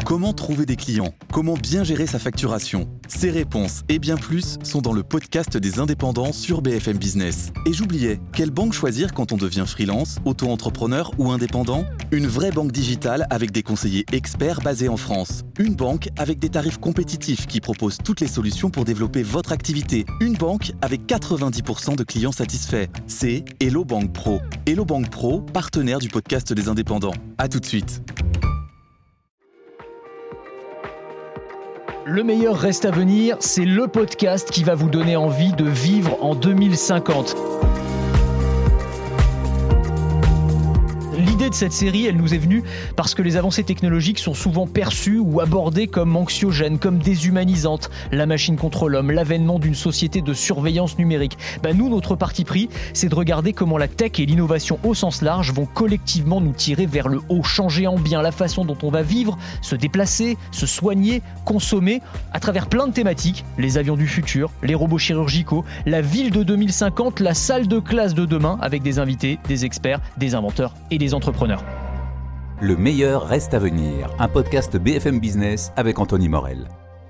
Comment trouver des clients ? Comment bien gérer sa facturation ? Ces réponses et bien plus sont dans le podcast des indépendants sur BFM Business. Et j'oubliais, quelle banque choisir quand on devient freelance, auto-entrepreneur ou indépendant ? Une vraie banque digitale avec des conseillers experts basés en France. Une banque avec des tarifs compétitifs qui propose toutes les solutions pour développer votre activité. Une banque avec 90% de clients satisfaits. C'est Hello Bank Pro. Hello Bank Pro, partenaire du podcast des indépendants. À tout de suite. Le meilleur reste à venir, c'est le podcast qui va vous donner envie de vivre en 2050. L'idée de cette série, elle nous est venue parce que les avancées technologiques sont souvent perçues ou abordées comme anxiogènes, comme déshumanisantes. La machine contre l'homme, l'avènement d'une société de surveillance numérique. Nous, notre parti pris, c'est de regarder comment la tech et l'innovation au sens large vont collectivement nous tirer vers le haut, changer en bien la façon dont on va vivre, se déplacer, se soigner, consommer, à travers plein de thématiques. Les avions du futur, les robots chirurgicaux, la ville de 2050, la salle de classe de demain, avec des invités, des experts, des inventeurs et des entrepreneurs. Le meilleur reste à venir, un podcast BFM Business avec Anthony Morel.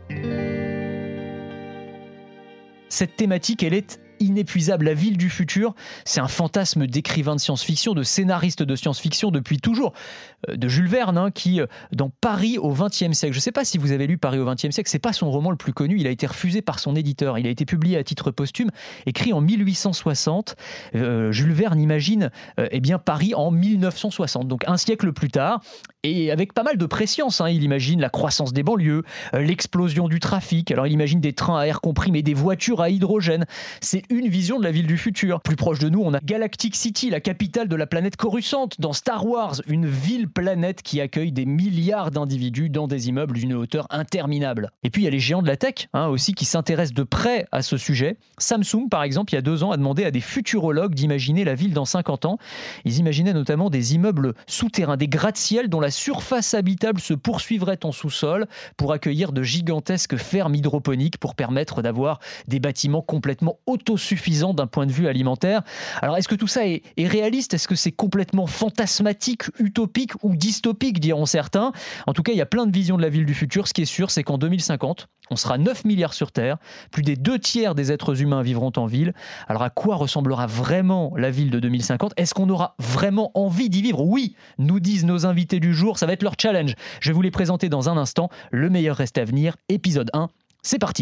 Cette thématique, elle est inépuisable. La ville du futur, c'est un fantasme d'écrivain de science-fiction, de scénariste de science-fiction depuis toujours. De Jules Verne, qui, dans Paris au XXe siècle, je ne sais pas si vous avez lu Paris au XXe siècle, c'est pas son roman le plus connu, il a été refusé par son éditeur, il a été publié à titre posthume, écrit en 1860. Jules Verne imagine Paris en 1960, donc un siècle plus tard, et avec pas mal de prescience. Il imagine la croissance des banlieues, l'explosion du trafic, alors il imagine des trains à air comprimé, des voitures à hydrogène. C'est une vision de la ville du futur. Plus proche de nous, on a Galactic City, la capitale de la planète Coruscant, dans Star Wars, une ville-planète qui accueille des milliards d'individus dans des immeubles d'une hauteur interminable. Et puis il y a les géants de la tech aussi qui s'intéressent de près à ce sujet. Samsung, par exemple, il y a 2 ans, a demandé à des futurologues d'imaginer la ville dans 50 ans. Ils imaginaient notamment des immeubles souterrains, des gratte-ciel dont la surface habitable se poursuivrait en sous-sol pour accueillir de gigantesques fermes hydroponiques pour permettre d'avoir des bâtiments complètement autosuffisants d'un point de vue alimentaire. Alors est-ce que tout ça est réaliste ? Est-ce que c'est complètement fantasmatique, utopique ou dystopique, diront certains ? En tout cas, il y a plein de visions de la ville du futur. Ce qui est sûr, c'est qu'en 2050, on sera 9 milliards sur Terre, plus des 2/3 des êtres humains vivront en ville. Alors à quoi ressemblera vraiment la ville de 2050 ? Est-ce qu'on aura vraiment envie d'y vivre ? Oui, nous disent nos invités du jour, ça va être leur challenge. Je vais vous les présenter dans un instant. Le meilleur reste à venir, épisode 1, c'est parti.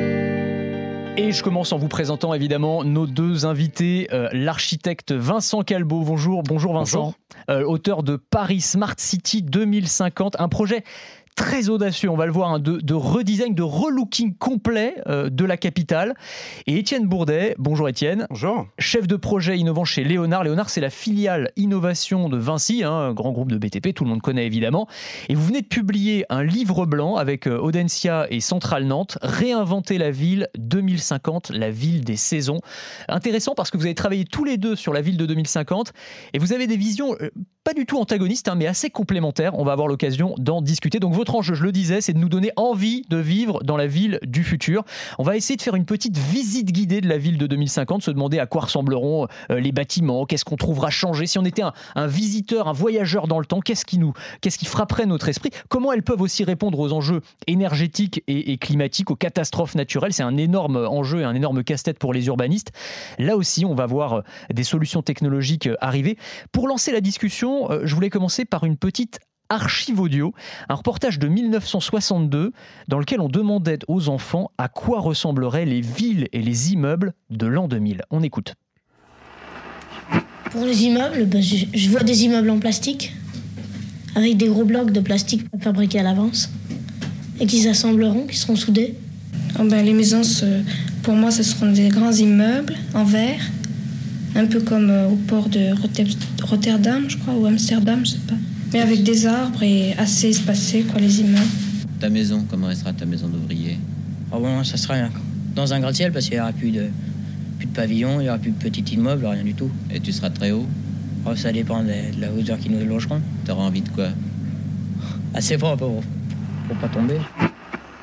Et je commence en vous présentant évidemment nos 2 invités, l'architecte Vincent Calbeau. Bonjour Vincent. Bonjour. Auteur de Paris Smart City 2050, un projet très audacieux, on va le voir, de redesign, de relooking complet de la capitale. Et Étienne Bourdet, bonjour Étienne. Bonjour. Chef de projet innovant chez Léonard. Léonard, c'est la filiale innovation de Vinci, un grand groupe de BTP, tout le monde connaît évidemment. Et vous venez de publier un livre blanc avec Audencia et Centrale Nantes, Réinventer la ville 2050, la ville des saisons. Intéressant parce que vous avez travaillé tous les deux sur la ville de 2050 et vous avez des visions pas du tout antagonistes, mais assez complémentaires. On va avoir l'occasion d'en discuter. Donc votre enjeu, je le disais, c'est de nous donner envie de vivre dans la ville du futur. On va essayer de faire une petite visite guidée de la ville de 2050, se demander à quoi ressembleront les bâtiments, qu'est-ce qu'on trouvera changé. Si on était un visiteur, un voyageur dans le temps, qu'est-ce qui frapperait notre esprit ? Comment elles peuvent aussi répondre aux enjeux énergétiques et climatiques, aux catastrophes naturelles ? C'est un énorme enjeu et un énorme casse-tête pour les urbanistes. Là aussi, on va voir des solutions technologiques arriver. Pour lancer la discussion, je voulais commencer par une petite archive audio, un reportage de 1962 dans lequel on demandait aux enfants à quoi ressembleraient les villes et les immeubles de l'an 2000. On écoute. Pour les immeubles, je vois des immeubles en plastique avec des gros blocs de plastique fabriqués à l'avance et qui s'assembleront, qui seront soudés. Les maisons, pour moi, ce seront des grands immeubles en verre, un peu comme au port de Rotterdam, je crois, ou Amsterdam, je sais pas. Mais avec des arbres et assez espacés, les immeubles. Ta maison, comment restera ta maison d'ouvrier ? Ça sera dans un gratte-ciel parce qu'il n'y aura plus de pavillon, il n'y aura plus de petit immeuble, rien du tout. Et tu seras très haut ? Ça dépend de la hauteur qui nous logeront. T'auras envie de quoi ? Assez fort pour pas tomber.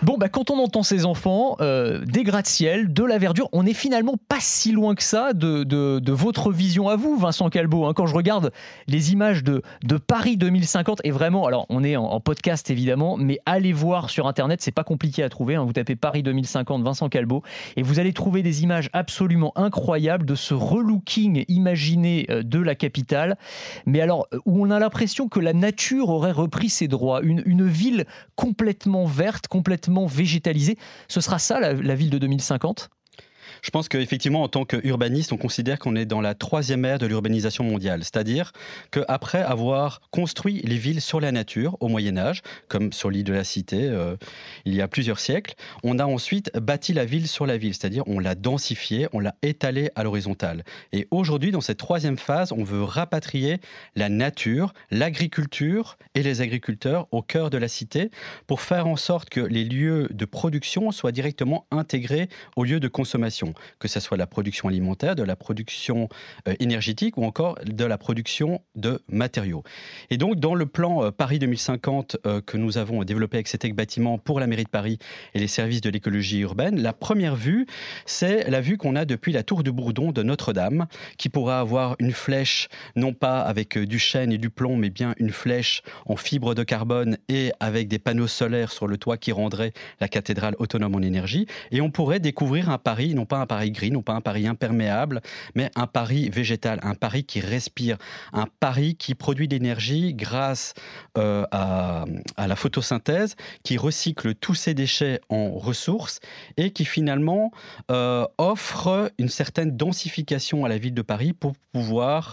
Bon, quand on entend ces enfants, des gratte-ciel, de la verdure, on n'est finalement pas si loin que ça de votre vision à vous, Vincent Calbeau. Hein. Quand je regarde les images de Paris 2050, et vraiment, alors on est en podcast évidemment, mais allez voir sur Internet, c'est pas compliqué à trouver. Hein. Vous tapez Paris 2050, Vincent Calbeau, et vous allez trouver des images absolument incroyables de ce relooking imaginé de la capitale. Mais alors, où on a l'impression que la nature aurait repris ses droits, une ville complètement verte, complètement végétalisée. Ce sera ça la ville de 2050 ? Je pense qu'effectivement, en tant qu'urbaniste, on considère qu'on est dans la 3e ère de l'urbanisation mondiale. C'est-à-dire qu'après avoir construit les villes sur la nature au Moyen-Âge, comme sur l'île de la Cité il y a plusieurs siècles, on a ensuite bâti la ville sur la ville. C'est-à-dire on l'a densifiée, on l'a étalée à l'horizontale. Et aujourd'hui, dans cette 3e phase, on veut rapatrier la nature, l'agriculture et les agriculteurs au cœur de la cité pour faire en sorte que les lieux de production soient directement intégrés aux lieux de consommation. Que ce soit la production alimentaire, de la production énergétique ou encore de la production de matériaux. Et donc, dans le plan Paris 2050 que nous avons développé avec CETEC Bâtiment pour la mairie de Paris et les services de l'écologie urbaine, la première vue, c'est la vue qu'on a depuis la tour de Bourdon de Notre-Dame, qui pourra avoir une flèche, non pas avec du chêne et du plomb, mais bien une flèche en fibre de carbone et avec des panneaux solaires sur le toit qui rendraient la cathédrale autonome en énergie. Et on pourrait découvrir un Paris, non pas un Paris gris, non pas un Paris imperméable, mais un Paris végétal, un Paris qui respire, un Paris qui produit de l'énergie grâce à la photosynthèse, qui recycle tous ses déchets en ressources et qui finalement offre une certaine densification à la ville de Paris pour pouvoir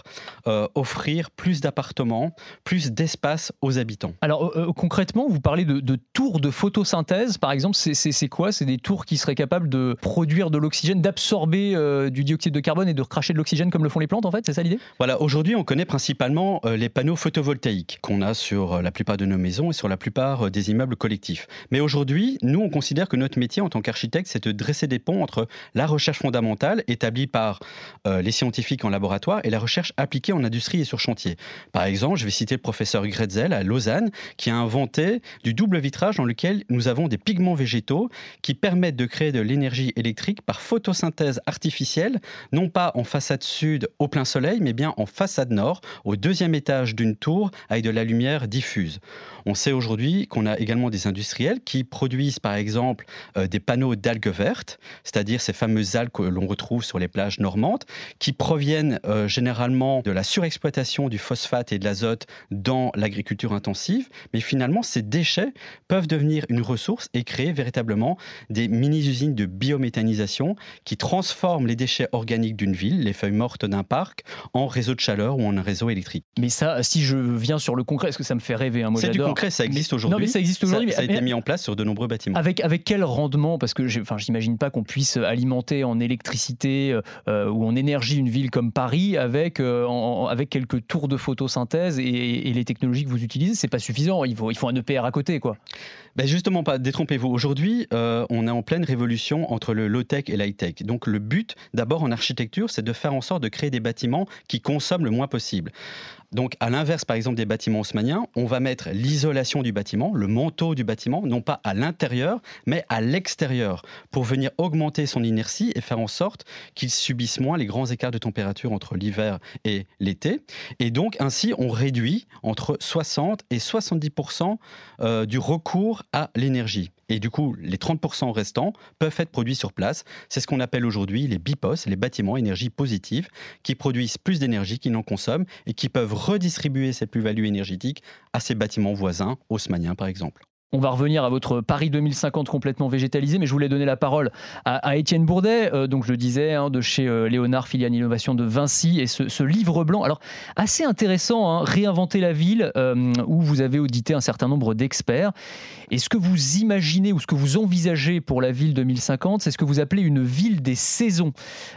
offrir plus d'appartements, plus d'espace aux habitants. Alors concrètement, vous parlez de tours de photosynthèse, par exemple, c'est quoi ? C'est des tours qui seraient capables de produire de l'oxygène, d'absorber du dioxyde de carbone et de recracher de l'oxygène comme le font les plantes, en fait, c'est ça l'idée ? Voilà, aujourd'hui on connaît principalement les panneaux photovoltaïques qu'on a sur la plupart de nos maisons et sur la plupart des immeubles collectifs. Mais aujourd'hui, nous on considère que notre métier en tant qu'architecte, c'est de dresser des ponts entre la recherche fondamentale établie par les scientifiques en laboratoire et la recherche appliquée en industrie et sur chantier. Par exemple, je vais citer le professeur Gretzel à Lausanne qui a inventé du double vitrage dans lequel nous avons des pigments végétaux qui permettent de créer de l'énergie électrique par photosynthèse artificielle, non pas en façade sud au plein soleil, mais bien en façade nord, au 2e étage d'une tour avec de la lumière diffuse. On sait aujourd'hui qu'on a également des industriels qui produisent par exemple des panneaux d'algues vertes, c'est-à-dire ces fameuses algues que l'on retrouve sur les plages normandes, qui proviennent généralement de la surexploitation du phosphate et de l'azote dans l'agriculture intensive, mais finalement ces déchets peuvent devenir une ressource et créer véritablement des mini-usines de biométhanisation qui transforment les déchets organiques d'une ville, les feuilles mortes d'un parc, en réseau de chaleur ou en un réseau électrique. Mais ça, si je viens sur le concret, est-ce que ça me fait rêver, hein, moi, c'est j'adore. Du concret, ça existe aujourd'hui. Non, mais ça existe aujourd'hui. Ça a été mis en place sur de nombreux bâtiments. Avec quel rendement ? Parce que j'imagine pas qu'on puisse alimenter en électricité ou en énergie une ville comme Paris avec quelques tours de photosynthèse et les technologies que vous utilisez, c'est pas suffisant. Il faut un EPR à côté, quoi. Ben justement pas, détrompez-vous. Aujourd'hui, on est en pleine révolution entre le low-tech et l'high-tech. Donc le but, d'abord en architecture, c'est de faire en sorte de créer des bâtiments qui consomment le moins possible. Donc à l'inverse, par exemple, des bâtiments haussmanniens, on va mettre l'isolation du bâtiment, le manteau du bâtiment, non pas à l'intérieur, mais à l'extérieur, pour venir augmenter son inertie et faire en sorte qu'il subisse moins les grands écarts de température entre l'hiver et l'été. Et donc ainsi, on réduit entre 60 et 70% du recours à l'énergie. Et du coup, les 30% restants peuvent être produits sur place. C'est ce qu'on appelle aujourd'hui les BIPOS, les bâtiments énergie positive, qui produisent plus d'énergie qu'ils n'en consomment et qui peuvent redistribuer ces plus-values énergétiques à ces bâtiments voisins, haussmanniens par exemple. On va revenir à votre Paris 2050 complètement végétalisé, mais je voulais donner la parole à Étienne Bourdet, donc je le disais, de chez Léonard, filiale innovation de Vinci, et ce livre blanc, alors assez intéressant, Réinventer la ville, où vous avez audité un certain nombre d'experts. Et ce que vous imaginez ou ce que vous envisagez pour la ville 2050, c'est ce que vous appelez une ville des saisons.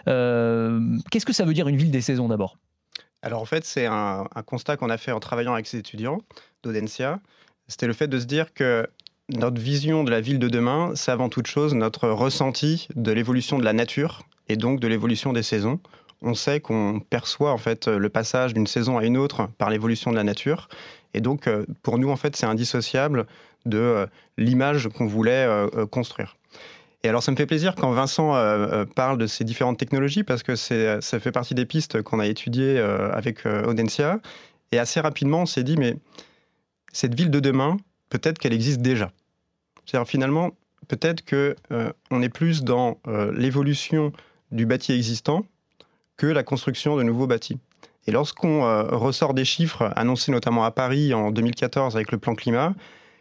Qu'est-ce que ça veut dire une ville des saisons d'abord ? Alors en fait, c'est un constat qu'on a fait en travaillant avec ces étudiants d'Audencia. C'était le fait de se dire que notre vision de la ville de demain, c'est avant toute chose notre ressenti de l'évolution de la nature et donc de l'évolution des saisons. On sait qu'on perçoit en fait le passage d'une saison à une autre par l'évolution de la nature. Et donc, pour nous, en fait, c'est indissociable de l'image qu'on voulait construire. Et alors, ça me fait plaisir quand Vincent parle de ces différentes technologies, parce que ça fait partie des pistes qu'on a étudiées avec Audencia. Et assez rapidement, on s'est dit, mais cette ville de demain, peut-être qu'elle existe déjà. C'est-à-dire, finalement, peut-être qu'on est plus dans l'évolution du bâti existant que la construction de nouveaux bâtis. Et lorsqu'on ressort des chiffres annoncés notamment à Paris en 2014 avec le plan climat,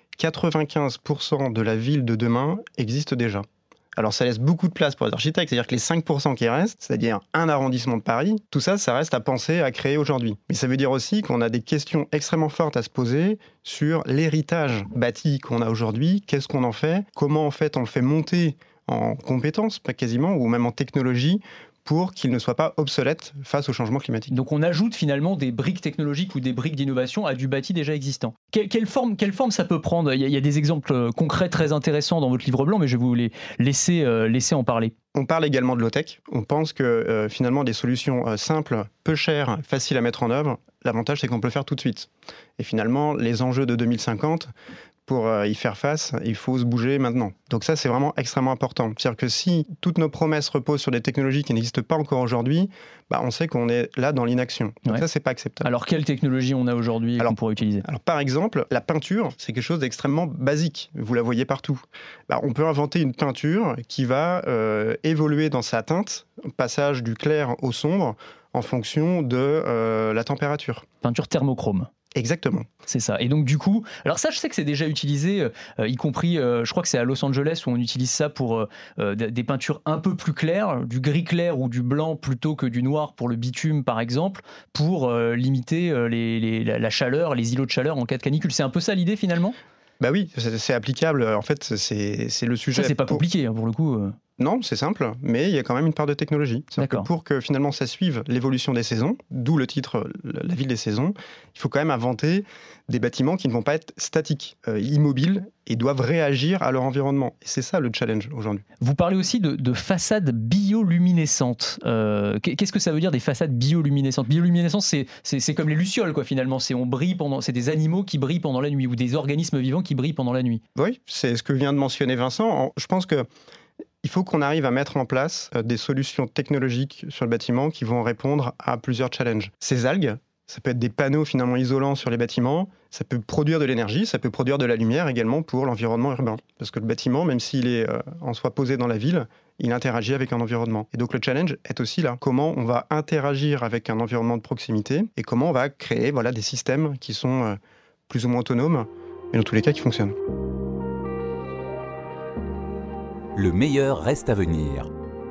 95% de la ville de demain existe déjà. Alors ça laisse beaucoup de place pour les architectes, c'est-à-dire que les 5% qui restent, c'est-à-dire un arrondissement de Paris, tout ça, ça reste à penser, à créer aujourd'hui. Mais ça veut dire aussi qu'on a des questions extrêmement fortes à se poser sur l'héritage bâti qu'on a aujourd'hui, qu'est-ce qu'on en fait, comment en fait on le fait monter en compétences, pas quasiment, ou même en technologie, pour qu'il ne soit pas obsolète face au changement climatique. Donc on ajoute finalement des briques technologiques ou des briques d'innovation à du bâti déjà existant. Quelle forme ça peut prendre ? Il y a des exemples concrets très intéressants dans votre livre blanc, mais je vais vous les laisser en parler. On parle également de low-tech. On pense que finalement des solutions simples, peu chères, faciles à mettre en œuvre, l'avantage c'est qu'on peut le faire tout de suite. Et finalement, les enjeux de 2050, pour y faire face, il faut se bouger maintenant. Donc ça, c'est vraiment extrêmement important. C'est-à-dire que si toutes nos promesses reposent sur des technologies qui n'existent pas encore aujourd'hui, on sait qu'on est là dans l'inaction. Donc ça, c'est pas acceptable. Alors, quelles technologies on a aujourd'hui et qu'on pourrait utiliser ? Alors, par exemple, la peinture, c'est quelque chose d'extrêmement basique. Vous la voyez partout. On peut inventer une peinture qui va évoluer dans sa teinte, passage du clair au sombre, en fonction de la température. Peinture thermochrome. Exactement. C'est ça. Et donc du coup, alors ça je sais que c'est déjà utilisé, y compris, je crois que c'est à Los Angeles où on utilise ça pour des peintures un peu plus claires, du gris clair ou du blanc plutôt que du noir pour le bitume par exemple, pour limiter la chaleur, les îlots de chaleur en cas de canicule. C'est un peu ça l'idée finalement ? Bah oui, c'est applicable. En fait, c'est le sujet. Ça, c'est pas compliqué pour le coup. Non, c'est simple, mais il y a quand même une part de technologie. Que pour que finalement ça suive l'évolution des saisons, d'où le titre La ville des saisons, il faut quand même inventer des bâtiments qui ne vont pas être statiques, immobiles, et doivent réagir à leur environnement. Et c'est ça le challenge aujourd'hui. Vous parlez aussi de façades bioluminescentes. Qu'est-ce que ça veut dire des façades bioluminescentes ? Bioluminescence, c'est comme les lucioles, quoi, finalement. C'est des animaux qui brillent pendant la nuit, ou des organismes vivants qui brillent pendant la nuit. Oui, c'est ce que vient de mentionner Vincent. Je pense que il faut qu'on arrive à mettre en place des solutions technologiques sur le bâtiment qui vont répondre à plusieurs challenges. Ces algues, ça peut être des panneaux finalement isolants sur les bâtiments, ça peut produire de l'énergie, ça peut produire de la lumière également pour l'environnement urbain. Parce que le bâtiment, même s'il est en soi posé dans la ville, il interagit avec un environnement. Et donc le challenge est aussi là. Comment on va interagir avec un environnement de proximité et comment on va créer des systèmes qui sont plus ou moins autonomes, mais dans tous les cas qui fonctionnent. Le meilleur reste à venir.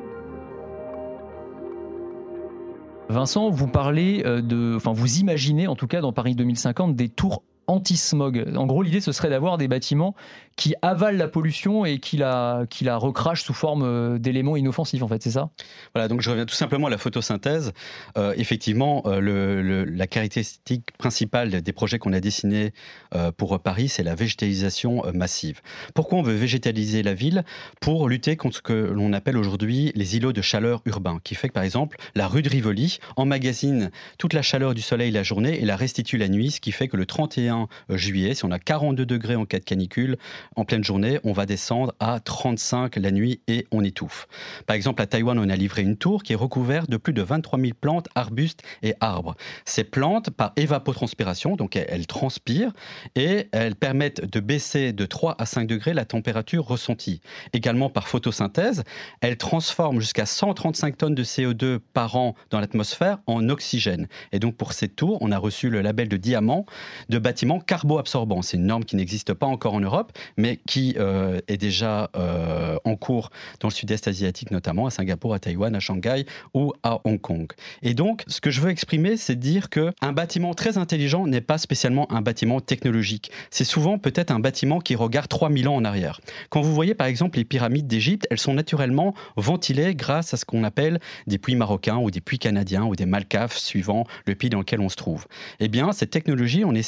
Vincent, vous parlez vous imaginez en tout cas dans Paris 2050 des tours anti-smog. En gros, l'idée, ce serait d'avoir des bâtiments qui avalent la pollution et qui la recrachent sous forme d'éléments inoffensifs, en fait, c'est ça ? Voilà, donc je reviens tout simplement à la photosynthèse. Effectivement, la caractéristique principale des projets qu'on a dessinés pour Paris, c'est la végétalisation massive. Pourquoi on veut végétaliser la ville ? Pour lutter contre ce que l'on appelle aujourd'hui les îlots de chaleur urbains, qui fait que, par exemple, la rue de Rivoli emmagasine toute la chaleur du soleil la journée et la restitue la nuit, ce qui fait que le 31 juillet, si on a 42 degrés en cas de canicule, en pleine journée, on va descendre à 35 la nuit et on étouffe. Par exemple, à Taïwan, on a livré une tour qui est recouverte de plus de 23 000 plantes, arbustes et arbres. Ces plantes, par évapotranspiration, donc elles transpirent et elles permettent de baisser de 3 à 5 degrés la température ressentie. Également par photosynthèse, elles transforment jusqu'à 135 tonnes de CO2 par an dans l'atmosphère en oxygène. Et donc pour cette tour, on a reçu le label de diamant de bâtiment carbo-absorbant. C'est une norme qui n'existe pas encore en Europe, mais qui est déjà en cours dans le sud-est asiatique, notamment à Singapour, à Taïwan, à Shanghai ou à Hong Kong. Et donc, ce que je veux exprimer, c'est de dire qu'un bâtiment très intelligent n'est pas spécialement un bâtiment technologique. C'est souvent peut-être un bâtiment qui regarde 3000 ans en arrière. Quand vous voyez par exemple les pyramides d'Égypte, elles sont naturellement ventilées grâce à ce qu'on appelle des puits marocains ou des puits canadiens ou des malcafes suivant le pays dans lequel on se trouve. Eh bien, cette technologie, on essaye de la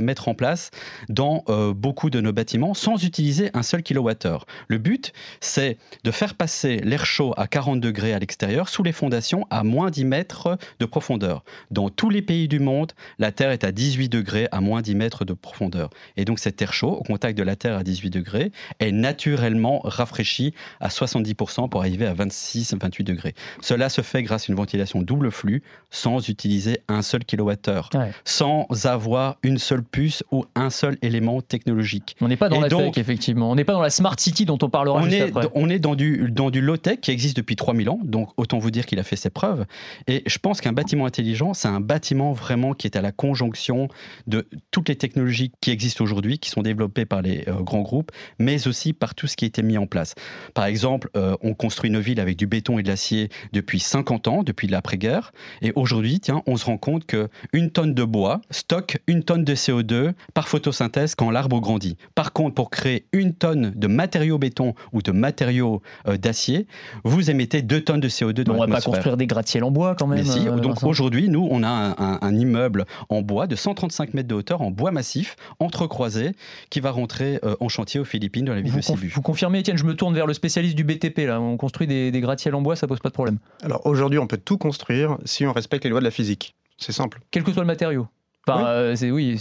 mettre en place dans beaucoup de nos bâtiments sans utiliser un seul kilowattheure. Le but, c'est de faire passer l'air chaud à 40 degrés à l'extérieur sous les fondations à moins 10 mètres de profondeur. Dans tous les pays du monde, la Terre est à 18 degrés à moins 10 mètres de profondeur. Et donc cet air chaud, au contact de la Terre à 18 degrés, est naturellement rafraîchi à 70% pour arriver à 26-28 degrés. Cela se fait grâce à une ventilation double flux, sans utiliser un seul kilowattheure, sans avoir une seule puce ou un seul élément technologique. On n'est pas dans tech, effectivement. On n'est pas dans la smart city dont on parlera juste après. On est dans du low-tech qui existe depuis 3000 ans, donc autant vous dire qu'il a fait ses preuves. Et je pense qu'un bâtiment intelligent, c'est un bâtiment vraiment qui est à la conjonction de toutes les technologies qui existent aujourd'hui, qui sont développées par les grands groupes, mais aussi par tout ce qui a été mis en place. Par exemple, on construit nos villes avec du béton et de l'acier depuis 50 ans, depuis l'après-guerre. Et aujourd'hui, on se rend compte qu'une tonne de bois stocke une tonne de CO2 par photosynthèse quand l'arbre grandit. Par contre, pour créer une tonne de matériaux béton ou de matériaux d'acier, vous émettez 2 tonnes de CO2 dans l'atmosphère. On ne va pas construire des gratte-ciels en bois quand même. Mais si, donc aujourd'hui, nous, on a un immeuble en bois de 135 mètres de hauteur, en bois massif, entrecroisé, qui va rentrer en chantier aux Philippines, dans la ville de Cebu. Vous confirmez, Étienne, je me tourne vers le spécialiste du BTP. Là. On construit des gratte-ciels en bois, ça pose pas de problème. Alors aujourd'hui, on peut tout construire si on respecte les lois de la physique. C'est simple. Quel que soit le matériau. Enfin,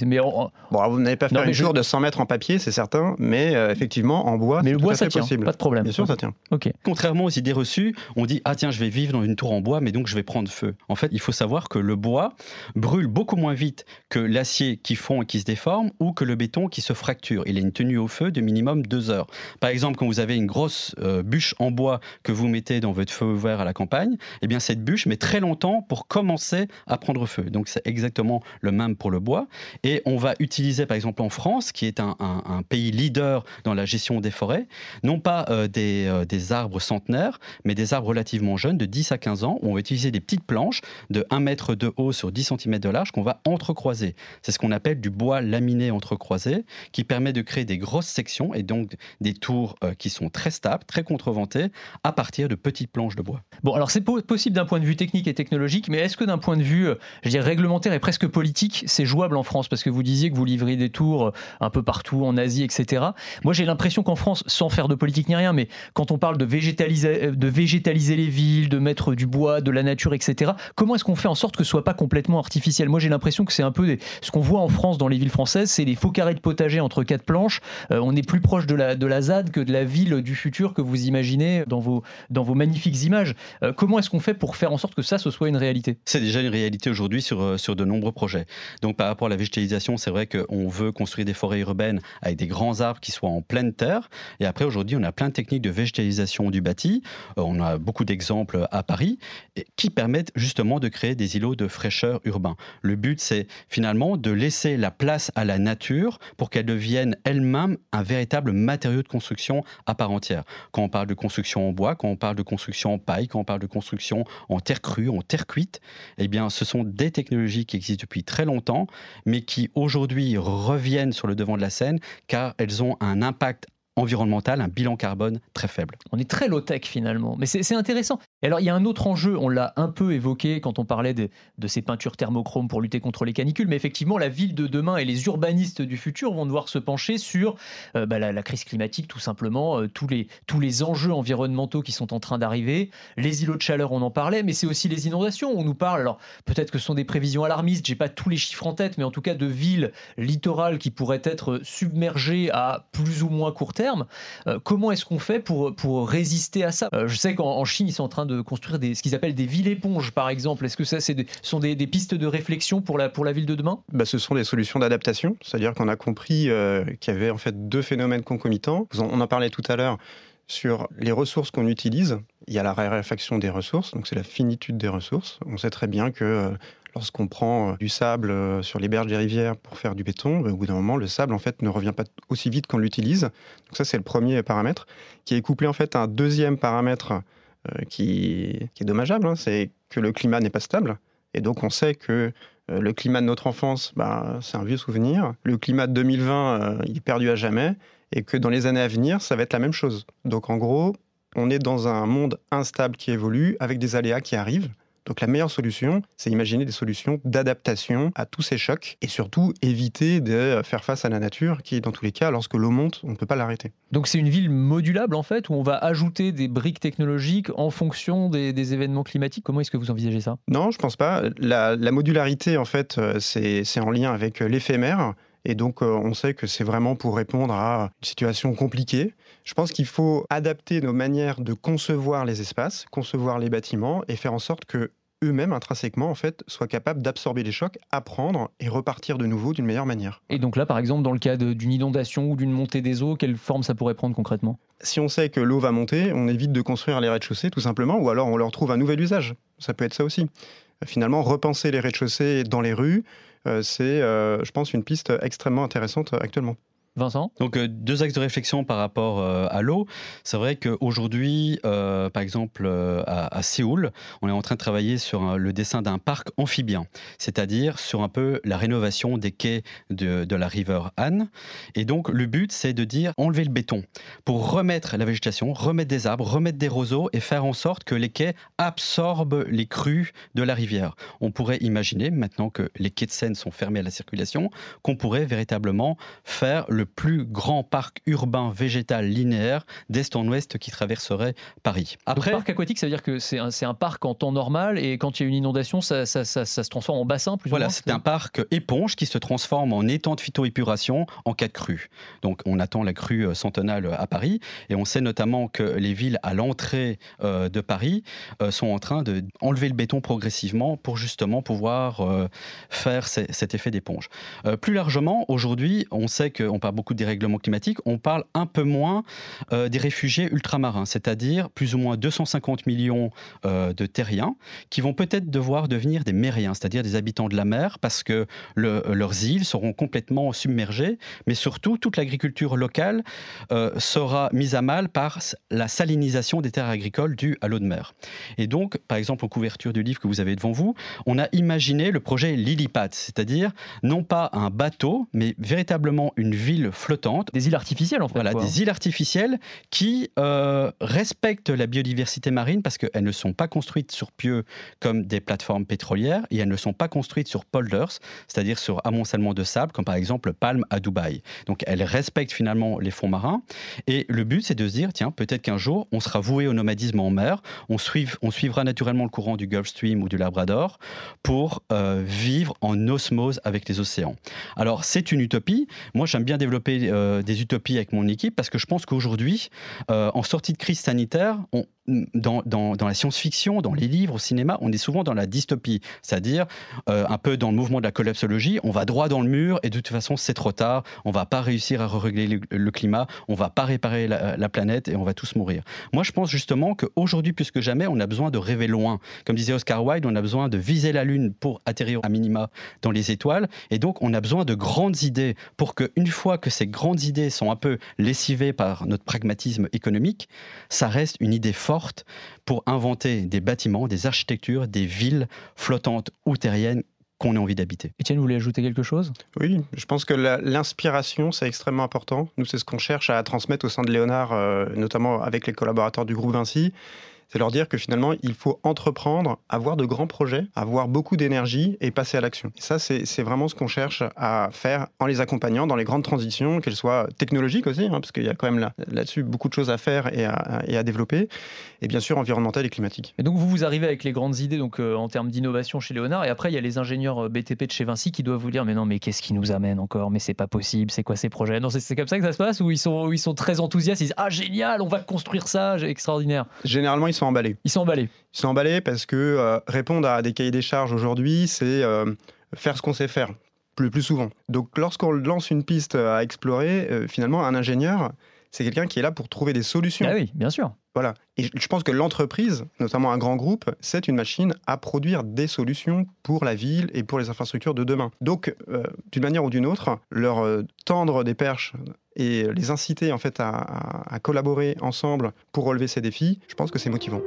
Bon, vous n'allez pas faire une tour de 100 mètres en papier, c'est certain, mais effectivement, en bois, mais c'est le bois, tout à fait tient, possible. Pas de problème. Bien sûr, ça tient. Okay. Contrairement aux idées reçues, on dit « Ah tiens, je vais vivre dans une tour en bois, mais donc je vais prendre feu ». En fait, il faut savoir que le bois brûle beaucoup moins vite que l'acier qui fond et qui se déforme ou que le béton qui se fracture. Il a une tenue au feu de minimum 2 heures. Par exemple, quand vous avez une grosse bûche en bois que vous mettez dans votre feu ouvert à la campagne, eh bien cette bûche met très longtemps pour commencer à prendre feu. Donc c'est exactement le même pour le bois. Et on va utiliser, par exemple, en France, qui est un pays leader dans la gestion des forêts, non pas des arbres centenaires, mais des arbres relativement jeunes, de 10 à 15 ans, où on va utiliser des petites planches de 1 mètre de haut sur 10 cm de large qu'on va entrecroiser. C'est ce qu'on appelle du bois laminé entrecroisé, qui permet de créer des grosses sections et donc des tours qui sont très stables, très contreventées, à partir de petites planches de bois. Bon, alors c'est possible d'un point de vue technique et technologique, mais est-ce que d'un point de vue, je dirais, réglementaire et presque politique, c'est jouable en France? Parce que vous disiez que vous livriez des tours un peu partout, en Asie, etc. Moi, j'ai l'impression qu'en France, sans faire de politique ni rien, mais quand on parle de végétaliser les villes, de mettre du bois, de la nature, etc., comment est-ce qu'on fait en sorte que ce soit pas complètement artificiel? Moi, j'ai l'impression que c'est un peu ce qu'on voit en France dans les villes françaises, c'est les faux carrés de potager entre 4 planches. On est plus proche de la ZAD que de la ville du futur que vous imaginez dans vos magnifiques images. Comment est-ce qu'on fait pour faire en sorte que ça, ce soit une réalité? C'est déjà une réalité aujourd'hui sur de nombreux projets. Donc, par rapport à la végétalisation, c'est vrai qu'on veut construire des forêts urbaines avec des grands arbres qui soient en pleine terre. Et après, aujourd'hui, on a plein de techniques de végétalisation du bâti. On a beaucoup d'exemples à Paris qui permettent justement de créer des îlots de fraîcheur urbains. Le but, c'est finalement de laisser la place à la nature pour qu'elle devienne elle-même un véritable matériau de construction à part entière. Quand on parle de construction en bois, quand on parle de construction en paille, quand on parle de construction en terre crue, en terre cuite, eh bien, ce sont des technologies qui existent depuis très longtemps, mais qui aujourd'hui reviennent sur le devant de la scène car elles ont un impact environnemental, un bilan carbone très faible. On est très low-tech finalement, mais c'est intéressant. Et alors il y a un autre enjeu, on l'a un peu évoqué quand on parlait de ces peintures thermochromes pour lutter contre les canicules, mais effectivement la ville de demain et les urbanistes du futur vont devoir se pencher sur la crise climatique tout simplement, tous les enjeux environnementaux qui sont en train d'arriver, les îlots de chaleur on en parlait, mais c'est aussi les inondations, on nous parle, alors peut-être que ce sont des prévisions alarmistes, j'ai pas tous les chiffres en tête, mais en tout cas de villes littorales qui pourraient être submergées à plus ou moins court terme. Comment est-ce qu'on fait pour résister à ça? Je sais qu'en Chine, ils sont en train de construire ce qu'ils appellent des villes éponges, par exemple. Est-ce que ça, sont des pistes de réflexion pour la ville de demain? Ce sont des solutions d'adaptation, c'est-à-dire qu'on a compris qu'il y avait en fait 2 phénomènes concomitants. On en parlait tout à l'heure sur les ressources qu'on utilise. Il y a la raréfaction des ressources, donc c'est la finitude des ressources. On sait très bien que lorsqu'on prend du sable sur les berges des rivières pour faire du béton, au bout d'un moment, le sable en fait ne revient pas aussi vite qu'on l'utilise. Donc ça, c'est le premier paramètre, qui est couplé en fait à un deuxième paramètre qui est dommageable, c'est que le climat n'est pas stable. Et donc on sait que le climat de notre enfance, c'est un vieux souvenir. Le climat de 2020, il est perdu à jamais. Et que dans les années à venir, ça va être la même chose. Donc en gros, on est dans un monde instable qui évolue, avec des aléas qui arrivent. Donc la meilleure solution, c'est imaginer des solutions d'adaptation à tous ces chocs et surtout éviter de faire face à la nature qui, dans tous les cas, lorsque l'eau monte, on ne peut pas l'arrêter. Donc c'est une ville modulable en fait, où on va ajouter des briques technologiques en fonction des événements climatiques. Comment est-ce que vous envisagez ça ? Non, je pense pas. La modularité, en fait, c'est en lien avec l'éphémère. Et donc, on sait que c'est vraiment pour répondre à une situation compliquée. Je pense qu'il faut adapter nos manières de concevoir les espaces, concevoir les bâtiments et faire en sorte que eux-mêmes, intrinsèquement, en fait, soient capables d'absorber les chocs, apprendre et repartir de nouveau d'une meilleure manière. Et donc là, par exemple, dans le cas d'une inondation ou d'une montée des eaux, quelle forme ça pourrait prendre concrètement ? Si on sait que l'eau va monter, on évite de construire les rez-de-chaussée, tout simplement, ou alors on leur trouve un nouvel usage. Ça peut être ça aussi. Finalement, repenser les rez-de-chaussée dans les rues, c'est, je pense, une piste extrêmement intéressante actuellement. Vincent ? Donc, 2 axes de réflexion par rapport à l'eau. C'est vrai qu'aujourd'hui, par exemple, à Séoul, on est en train de travailler sur le dessin d'un parc amphibien, c'est-à-dire sur un peu la rénovation des quais de la river Han. Et donc, le but, c'est de dire enlever le béton pour remettre la végétation, remettre des arbres, remettre des roseaux et faire en sorte que les quais absorbent les crues de la rivière. On pourrait imaginer, maintenant que les quais de Seine sont fermés à la circulation, qu'on pourrait véritablement faire le plus grand parc urbain végétal linéaire d'est en ouest qui traverserait Paris. Après, donc, parc aquatique, ça veut dire que c'est un parc en temps normal et quand il y a une inondation, ça se transforme en bassin plus ou moins. Voilà, c'est un parc éponge qui se transforme en étang de phytoépuration en cas de crue. Donc on attend la crue centennale à Paris et on sait notamment que les villes à l'entrée de Paris sont en train d'enlever le béton progressivement pour justement pouvoir faire cet effet d'éponge. Plus largement, aujourd'hui, on sait qu'on parle beaucoup des règlements climatiques, on parle un peu moins des réfugiés ultramarins, c'est-à-dire plus ou moins 250 millions de terriens qui vont peut-être devoir devenir des mériens, c'est-à-dire des habitants de la mer, parce que leurs îles seront complètement submergées, mais surtout toute l'agriculture locale sera mise à mal par la salinisation des terres agricoles due à l'eau de mer. Et donc, par exemple, en couverture du livre que vous avez devant vous, on a imaginé le projet Lily-Pad, c'est-à-dire non pas un bateau, mais véritablement une ville flottante. Des îles artificielles en fait. Voilà, des îles artificielles qui respectent la biodiversité marine parce qu'elles ne sont pas construites sur pieux comme des plateformes pétrolières et elles ne sont pas construites sur polders, c'est-à-dire sur amoncellement de sable comme par exemple Palm à Dubaï. Donc elles respectent finalement les fonds marins et le but c'est de se dire tiens peut-être qu'un jour on sera voué au nomadisme en mer, on suivra naturellement le courant du Gulf Stream ou du Labrador pour vivre en osmose avec les océans. Alors c'est une utopie, moi j'aime bien développer des utopies avec mon équipe parce que je pense qu'aujourd'hui, en sortie de crise sanitaire, dans la science-fiction, dans les livres, au cinéma, on est souvent dans la dystopie, c'est-à-dire un peu dans le mouvement de la collapsologie, on va droit dans le mur et de toute façon c'est trop tard, on va pas réussir à régler le climat, on va pas réparer la planète et on va tous mourir. Moi je pense justement qu'aujourd'hui plus que jamais, on a besoin de rêver loin. Comme disait Oscar Wilde, on a besoin de viser la Lune pour atterrir à minima dans les étoiles et donc on a besoin de grandes idées pour qu'une fois que ces grandes idées sont un peu lessivées par notre pragmatisme économique, ça reste une idée forte pour inventer des bâtiments, des architectures, des villes flottantes ou terriennes qu'on a envie d'habiter. Étienne, vous voulez ajouter quelque chose ? Oui, je pense que l'inspiration, c'est extrêmement important. Nous, c'est ce qu'on cherche à transmettre au sein de Léonard, notamment avec les collaborateurs du groupe Vinci. C'est leur dire que finalement, il faut entreprendre, avoir de grands projets, avoir beaucoup d'énergie et passer à l'action. Et ça, c'est vraiment ce qu'on cherche à faire en les accompagnant dans les grandes transitions, qu'elles soient technologiques aussi, parce qu'il y a quand même là-dessus beaucoup de choses à faire et à développer, et bien sûr environnementales et climatiques. Et donc vous arrivez avec les grandes idées donc, en termes d'innovation chez Léonard, et après il y a les ingénieurs BTP de chez Vinci qui doivent vous dire mais non, mais qu'est-ce qui nous amène encore ? Mais c'est pas possible, c'est quoi ces projets ? Non, c'est comme ça que ça se passe, ou ils sont très enthousiastes, ils disent ah génial, on va construire ça, extraordinaire. Généralement, ils sont emballés. Ils sont emballés parce que répondre à des cahiers des charges aujourd'hui, c'est faire ce qu'on sait faire, le plus souvent. Donc lorsqu'on lance une piste à explorer, finalement, un ingénieur, c'est quelqu'un qui est là pour trouver des solutions. Ah oui, bien sûr. Voilà. Et je pense que l'entreprise, notamment un grand groupe, c'est une machine à produire des solutions pour la ville et pour les infrastructures de demain. Donc, d'une manière ou d'une autre, leur tendre des perches et les inciter en fait à collaborer ensemble pour relever ces défis, je pense que c'est motivant.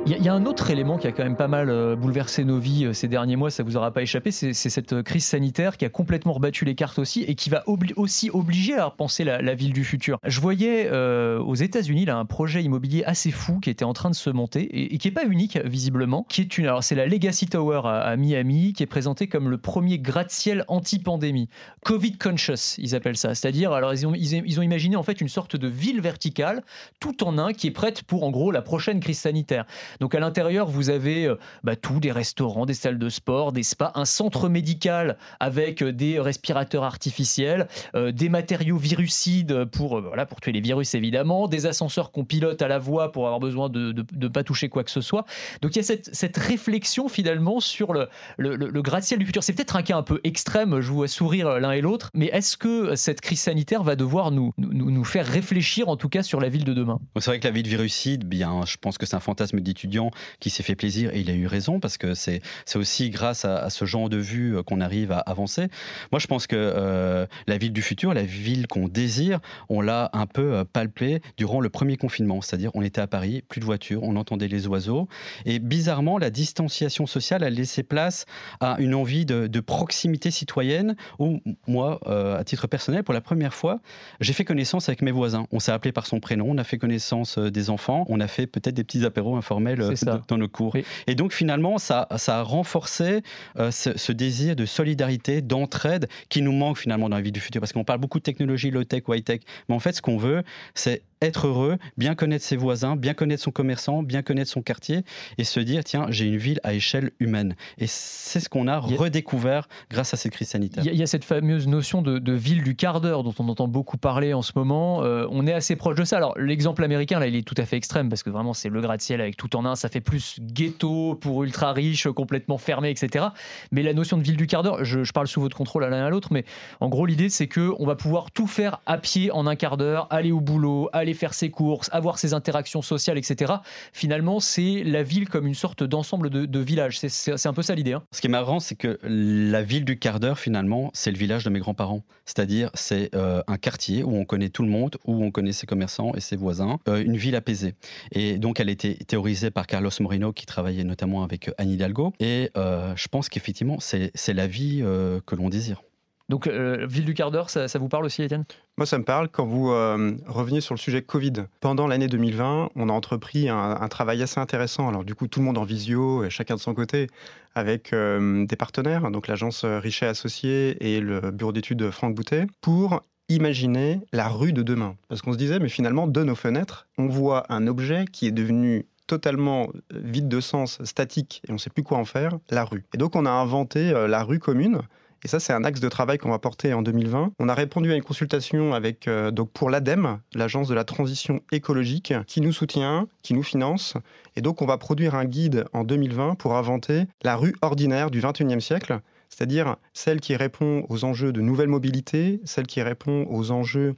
Il y a un autre élément qui a quand même pas mal bouleversé nos vies ces derniers mois, ça vous aura pas échappé, c'est cette crise sanitaire qui a complètement rebattu les cartes aussi et qui va aussi obliger à repenser la ville du futur. Je voyais aux États-Unis là, un projet immobilier assez fou qui était en train de se monter et qui est pas unique visiblement, qui est alors c'est la Legacy Tower à Miami, qui est présenté comme le premier gratte-ciel anti-pandémie, Covid conscious ils appellent ça, c'est-à-dire alors ils ont imaginé en fait une sorte de ville verticale tout en un qui est prête pour en gros la prochaine crise sanitaire. Donc à l'intérieur, vous avez tout, des restaurants, des salles de sport, des spas, un centre médical avec des respirateurs artificiels, des matériaux virucides pour tuer les virus évidemment, des ascenseurs qu'on pilote à la voix pour avoir besoin de ne pas toucher quoi que ce soit. Donc il y a cette réflexion finalement sur le gratte-ciel du futur. C'est peut-être un cas un peu extrême, je vous vois sourire l'un et l'autre, mais est-ce que cette crise sanitaire va devoir nous faire réfléchir en tout cas sur la ville de demain ? C'est vrai que la ville virucide, je pense que c'est un fantasme d'étudiant qui s'est fait plaisir et il a eu raison parce que c'est aussi grâce à ce genre de vue qu'on arrive à avancer. Moi, je pense que la ville du futur, la ville qu'on désire, on l'a un peu palpée durant le premier confinement. C'est-à-dire, on était à Paris, plus de voitures, on entendait les oiseaux et bizarrement, la distanciation sociale a laissé place à une envie de proximité citoyenne où moi, à titre personnel, pour la première fois, j'ai fait connaissance avec mes voisins. On s'est appelé par son prénom, on a fait connaissance des enfants, on a fait peut-être des petits apéros informels dans nos cours. Oui. Et donc finalement, ça a renforcé ce désir de solidarité, d'entraide qui nous manque finalement dans la vie du futur. Parce qu'on parle beaucoup de technologie, low-tech ou high-tech. Mais en fait, ce qu'on veut, c'est être heureux, bien connaître ses voisins, bien connaître son commerçant, bien connaître son quartier et se dire, tiens, j'ai une ville à échelle humaine. Et c'est ce qu'on a redécouvert grâce à cette crise sanitaire. Il y a cette fameuse notion de ville du quart d'heure dont on entend beaucoup parler en ce moment. On est assez proche de ça. Alors, l'exemple américain, là, il est tout à fait extrême parce que vraiment, c'est le gratte-ciel avec tout en un. Ça fait plus ghetto pour ultra riches, complètement fermé, etc. Mais la notion de ville du quart d'heure, je parle sous votre contrôle à l'un et à l'autre, mais en gros, l'idée, c'est qu'on va pouvoir tout faire à pied en un quart d'heure, aller au boulot, aller faire ses courses, avoir ses interactions sociales, etc. Finalement, c'est la ville comme une sorte d'ensemble de villages. C'est un peu ça l'idée. Hein. Ce qui est marrant, c'est que la ville du quart d'heure, finalement, c'est le village de mes grands-parents. C'est-à-dire, c'est un quartier où on connaît tout le monde, où on connaît ses commerçants et ses voisins. Une ville apaisée. Et donc, elle a été théorisée par Carlos Moreno, qui travaillait notamment avec Anne Hidalgo. Et je pense qu'effectivement, c'est la vie que l'on désire. Donc, ville du quart d'heure, ça vous parle aussi, Étienne ? Moi, ça me parle quand vous reveniez sur le sujet Covid. Pendant l'année 2020, on a entrepris un travail assez intéressant. Alors, du coup, tout le monde en visio, et chacun de son côté, avec des partenaires, donc l'agence Richet Associés et le bureau d'études Franck Boutet, pour imaginer la rue de demain. Parce qu'on se disait, mais finalement, de nos fenêtres, on voit un objet qui est devenu totalement vide de sens, statique, et on ne sait plus quoi en faire, la rue. Et donc, on a inventé la rue commune. Et ça, c'est un axe de travail qu'on va porter en 2020. On a répondu à une consultation avec, donc pour l'ADEME, l'Agence de la transition écologique, qui nous soutient, qui nous finance. Et donc, on va produire un guide en 2020 pour inventer la rue ordinaire du 21e siècle, c'est-à-dire celle qui répond aux enjeux de nouvelle mobilité, celle qui répond aux enjeux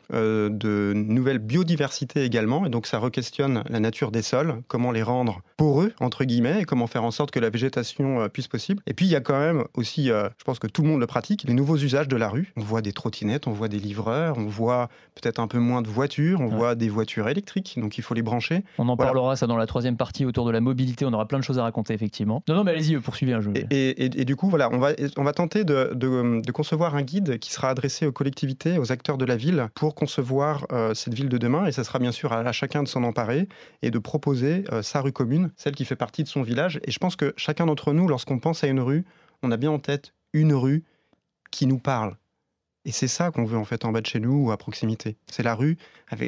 de nouvelle biodiversité également. Et donc, ça re-questionne la nature des sols, comment les rendre poreux, entre guillemets, et comment faire en sorte que la végétation puisse possible. Et puis, il y a quand même aussi, je pense que tout le monde le pratique, les nouveaux usages de la rue. On voit des trottinettes, on voit des livreurs, on voit peut-être un peu moins de voitures, on voit des voitures électriques, donc il faut les brancher. On en parlera, ça, dans la troisième partie autour de la mobilité. On aura plein de choses à raconter, effectivement. Non, mais allez-y, poursuivez. Et du coup, voilà, on va tenter de concevoir un guide qui sera adressé aux collectivités, aux acteurs de la ville, pour concevoir cette ville de demain. Et ça sera bien sûr à chacun de s'en emparer et de proposer sa rue commune, celle qui fait partie de son village. Et je pense que chacun d'entre nous, lorsqu'on pense à une rue, on a bien en tête une rue qui nous parle. Et c'est ça qu'on veut en fait en bas de chez nous ou à proximité. C'est la rue,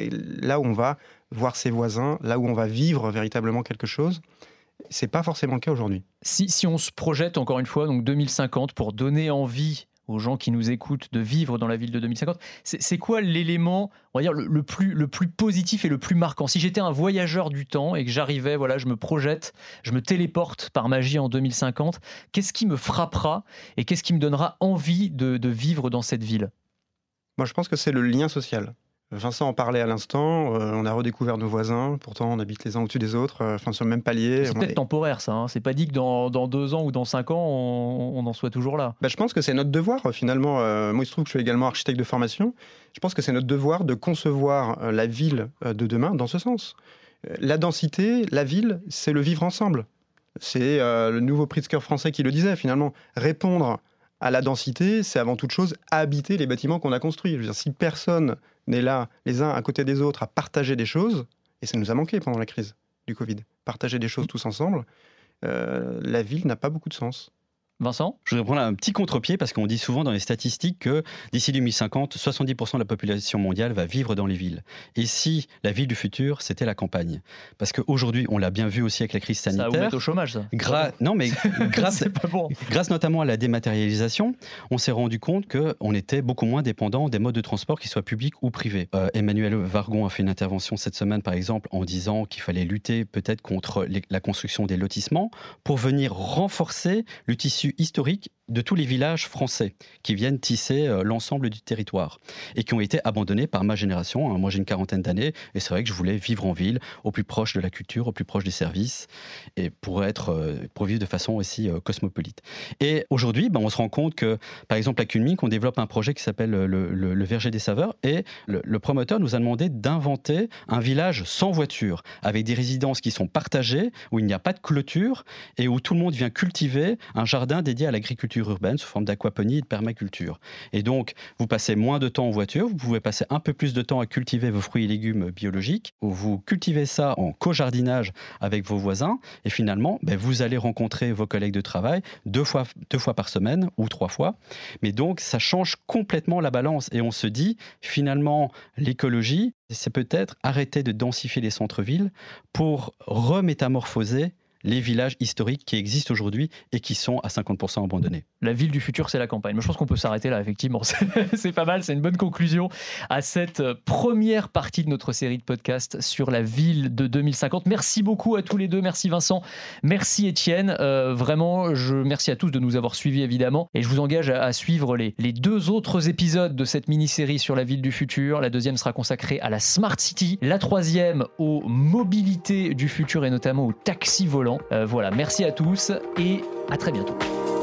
là où on va voir ses voisins, là où on va vivre véritablement quelque chose. C'est pas forcément le cas aujourd'hui. Si on se projette encore une fois, donc 2050, pour donner envie aux gens qui nous écoutent de vivre dans la ville de 2050, c'est quoi l'élément, on va dire, le plus positif et le plus marquant ? Si j'étais un voyageur du temps et que j'arrivais, voilà, je me projette, je me téléporte par magie en 2050, qu'est-ce qui me frappera et qu'est-ce qui me donnera envie de vivre dans cette ville ? Moi, je pense que c'est le lien social. Vincent en parlait à l'instant, on a redécouvert nos voisins, pourtant on habite les uns au-dessus des autres, sur le même palier. C'est peut-être temporaire ça, hein. C'est pas dit que dans 2 ans ou dans 5 ans on en soit toujours là. Je pense que c'est notre devoir finalement, moi il se trouve que je suis également architecte de formation, je pense que c'est notre devoir de concevoir la ville de demain dans ce sens. La densité, la ville, c'est le vivre ensemble. C'est le nouveau Pritzker français qui le disait finalement. Répondre à la densité, c'est avant toute chose habiter les bâtiments qu'on a construits. Je veux dire, si personne n'est là, les uns à côté des autres, à partager des choses, et ça nous a manqué pendant la crise du Covid, partager des choses tous ensemble, la ville n'a pas beaucoup de sens. Vincent ? Je voudrais prendre un petit contre-pied parce qu'on dit souvent dans les statistiques que d'ici 2050, 70% de la population mondiale va vivre dans les villes. Et si la ville du futur, c'était la campagne ? Parce qu'aujourd'hui, on l'a bien vu aussi avec la crise sanitaire. Ça va vous mettre au chômage, ça. Non, mais grâce notamment à la dématérialisation, on s'est rendu compte qu'on était beaucoup moins dépendant des modes de transport, qu'ils soient publics ou privés. Emmanuel Vargon a fait une intervention cette semaine, par exemple, en disant qu'il fallait lutter peut-être contre la construction des lotissements pour venir renforcer le tissu historique de tous les villages français qui viennent tisser l'ensemble du territoire et qui ont été abandonnés par ma génération. Moi, j'ai une 40aine d'années et c'est vrai que je voulais vivre en ville, au plus proche de la culture, au plus proche des services et pour vivre de façon aussi cosmopolite. Et aujourd'hui, on se rend compte que, par exemple, à Kunming, on développe un projet qui s'appelle le Verger des Saveurs et le promoteur nous a demandé d'inventer un village sans voiture, avec des résidences qui sont partagées, où il n'y a pas de clôture et où tout le monde vient cultiver un jardin dédié à l'agriculture urbaine sous forme d'aquaponie et de permaculture. Et donc, vous passez moins de temps en voiture, vous pouvez passer un peu plus de temps à cultiver vos fruits et légumes biologiques, où vous cultivez ça en co-jardinage avec vos voisins, et finalement, vous allez rencontrer vos collègues de travail deux fois par semaine ou 3 fois. Mais donc, ça change complètement la balance. Et on se dit, finalement, l'écologie, c'est peut-être arrêter de densifier les centres-villes pour remétamorphoser les villages historiques qui existent aujourd'hui et qui sont à 50% abandonnés. La ville du futur, c'est la campagne. Mais je pense qu'on peut s'arrêter là, effectivement. C'est pas mal, c'est une bonne conclusion à cette première partie de notre série de podcasts sur la ville de 2050. Merci beaucoup à tous les deux. Merci Vincent, merci Étienne. Vraiment, merci à tous de nous avoir suivis, évidemment. Et je vous engage à suivre les 2 autres épisodes de cette mini-série sur la ville du futur. La 2e sera consacrée à la Smart City. La 3e aux mobilités du futur et notamment aux taxis volants. Voilà, merci à tous et à très bientôt.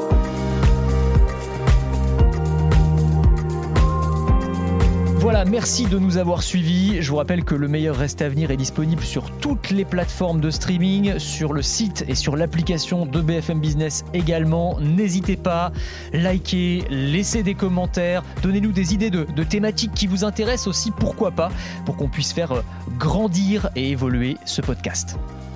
Voilà, merci de nous avoir suivis. Je vous rappelle que Le Meilleur Reste à Venir est disponible sur toutes les plateformes de streaming, sur le site et sur l'application de BFM Business également. N'hésitez pas, likez, laissez des commentaires, donnez-nous des idées de thématiques qui vous intéressent aussi, pourquoi pas, pour qu'on puisse faire grandir et évoluer ce podcast.